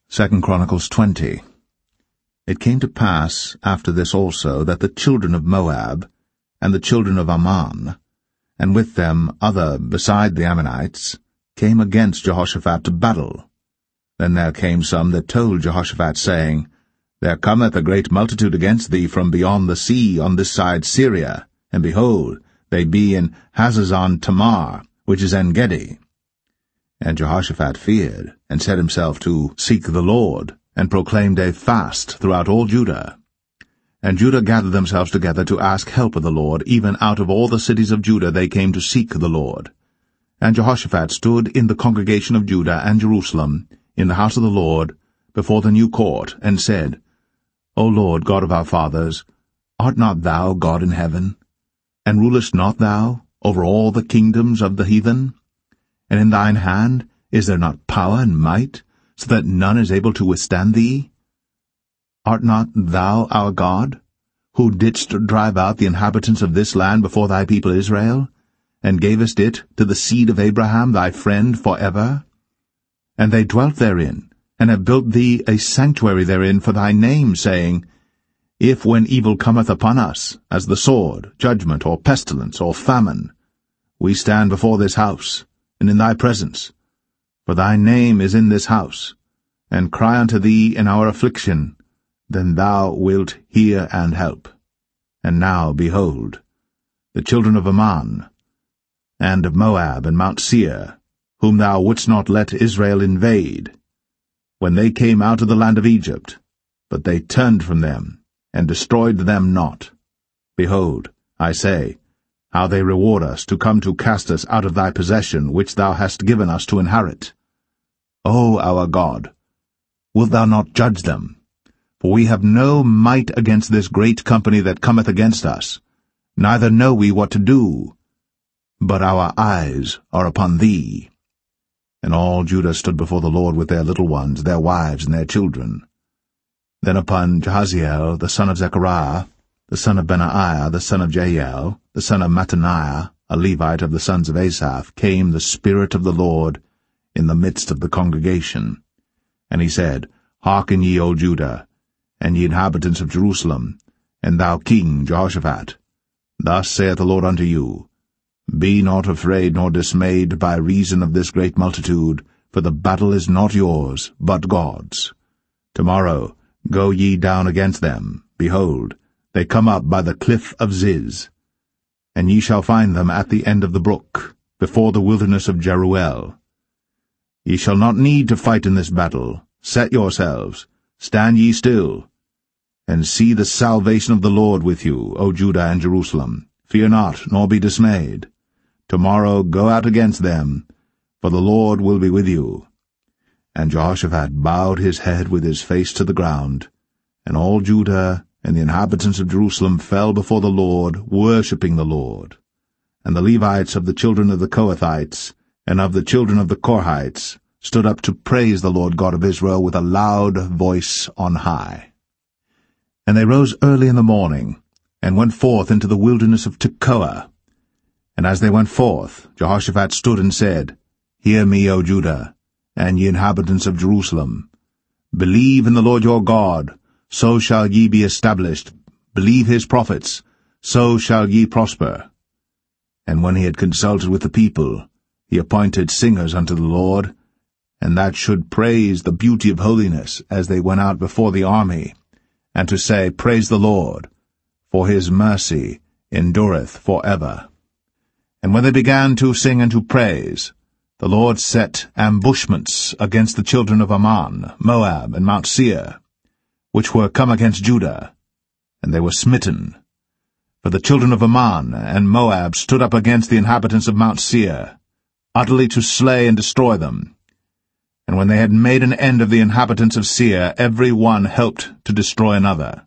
2 Chronicles 20. It came to pass after this also that the children of Moab, and the children of Ammon, and with them other beside the Ammonites, came against Jehoshaphat to battle. Then there came some that told Jehoshaphat, saying, There cometh a great multitude against thee from beyond the sea on this side Syria, and behold, they be in Hazazon Tamar, which is En-gedi. And Jehoshaphat feared, and set himself to seek the Lord, and proclaimed a fast throughout all Judah. And Judah gathered themselves together to ask help of the Lord. Even out of all the cities of Judah they came to seek the Lord. And Jehoshaphat stood in the congregation of Judah and Jerusalem, in the house of the Lord, before the new court, and said, O Lord, God of our fathers, art not thou God in heaven? And rulest not thou over all the kingdoms of the heathen? And in thine hand is there not power and might, so that none is able to withstand thee? Art not thou our God, who didst drive out the inhabitants of this land before thy people Israel, and gavest it to the seed of Abraham thy friend for ever? And they dwelt therein, and have built thee a sanctuary therein for thy name, saying, If when evil cometh upon us, as the sword, judgment, or pestilence, or famine, we stand before this house, and in thy presence, for thy name is in this house, and cry unto thee in our affliction, then thou wilt hear and help. And now, behold, the children of Ammon, and of Moab, and Mount Seir, whom thou wouldst not let Israel invade, when they came out of the land of Egypt, but they turned from them, and destroyed them not. Behold, I say, how they reward us to come to cast us out of thy possession, which thou hast given us to inherit. O our God, wilt thou not judge them? For we have no might against this great company that cometh against us, neither know we what to do, but our eyes are upon thee. And all Judah stood before the Lord with their little ones, their wives, and their children. Then upon Jahaziel, the son of Zechariah, the son of Benaiah, the son of Jael, the son of Mattaniah, a Levite of the sons of Asaph, came the Spirit of the Lord in the midst of the congregation. And he said, Hearken ye, O Judah, and ye inhabitants of Jerusalem, and thou King Jehoshaphat. Thus saith the Lord unto you, Be not afraid nor dismayed by reason of this great multitude, for the battle is not yours, but God's. Tomorrow go ye down against them. Behold, they come up by the cliff of Ziz. And ye shall find them at the end of the brook, before the wilderness of Jeruel. Ye shall not need to fight in this battle. Set yourselves, stand ye still, and see the salvation of the Lord with you, O Judah and Jerusalem. Fear not, nor be dismayed. Tomorrow go out against them, for the Lord will be with you. And Jehoshaphat bowed his head with his face to the ground, and all Judah and the inhabitants of Jerusalem fell before the Lord, worshipping the Lord. And the Levites of the children of the Kohathites and of the children of the Korhites stood up to praise the Lord God of Israel with a loud voice on high. And they rose early in the morning, and went forth into the wilderness of Tekoa. And as they went forth, Jehoshaphat stood and said, Hear me, O Judah, and ye inhabitants of Jerusalem. Believe in the Lord your God, so shall ye be established. Believe his prophets, so shall ye prosper. And when he had consulted with the people, he appointed singers unto the Lord, and that should praise the beauty of holiness as they went out before the army, and to say, Praise the Lord, for his mercy endureth for ever. And when they began to sing and to praise, the Lord set ambushments against the children of Ammon, Moab, and Mount Seir, which were come against Judah, and they were smitten. For the children of Ammon and Moab stood up against the inhabitants of Mount Seir, utterly to slay and destroy them. And when they had made an end of the inhabitants of Seir, every one helped to destroy another.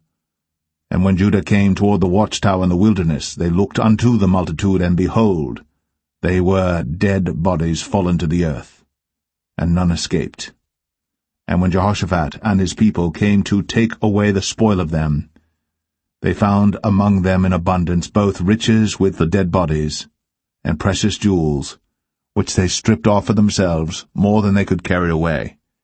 And when Judah came toward the watchtower in the wilderness, they looked unto the multitude, and behold, they were dead bodies fallen to the earth, and none escaped. And when Jehoshaphat and his people came to take away the spoil of them, they found among them in abundance both riches with the dead bodies, and precious jewels, which they stripped off for themselves more than they could carry away.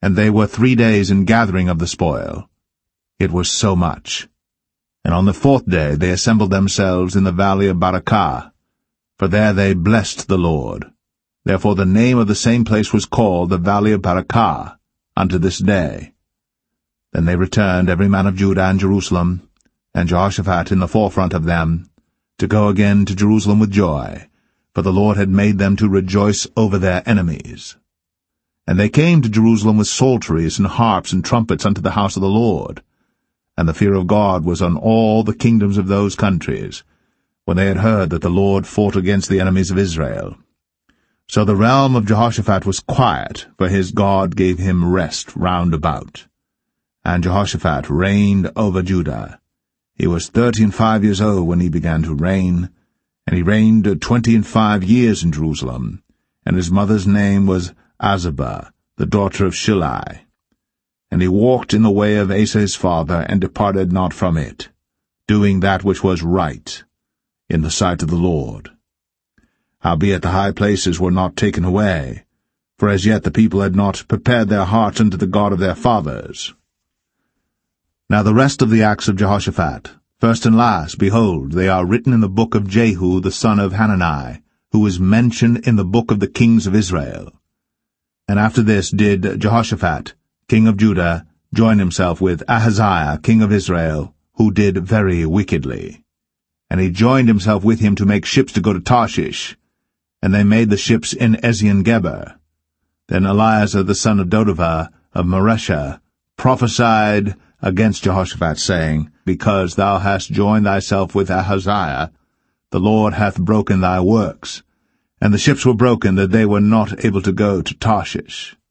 and they were 3 days in gathering of the spoil. It was so much. And on the 4th day they assembled themselves in the valley of Barakah, for there they blessed the Lord. Therefore the name of the same place was called the valley of Barakah unto this day. Then they returned, every man of Judah and Jerusalem, and Jehoshaphat in the forefront of them, to go again to Jerusalem with joy, for the Lord had made them to rejoice over their enemies. And they came to Jerusalem with psalteries and harps and trumpets unto the house of the Lord. And the fear of God was on all the kingdoms of those countries, when they had heard that the Lord fought against the enemies of Israel. So the realm of Jehoshaphat was quiet, for his God gave him rest round about. And Jehoshaphat reigned over Judah. He was 35 years old when he began to reign, and he reigned 25 years in Jerusalem, and his mother's name was Azubah, the daughter of Shilai. And he walked in the way of Asa his father, and departed not from it, doing that which was right in the sight of the Lord. Howbeit the high places were not taken away, for as yet the people had not prepared their hearts unto the God of their fathers. Now the rest of the acts of Jehoshaphat, first and last, behold, they are written in the book of Jehu the son of Hanani, who is mentioned in the book of the kings of Israel. And after this did Jehoshaphat, king of Judah, join himself with Ahaziah, king of Israel, who did very wickedly. And he joined himself with him to make ships to go to Tarshish, and they made the ships in Ezion-Geber. Then Eleazar the son of Dodavah of Mareshah prophesied against Jehoshaphat, saying, Because thou hast joined thyself with Ahaziah, the Lord hath broken thy works. And the ships were broken, that they were not able to go to Tarshish.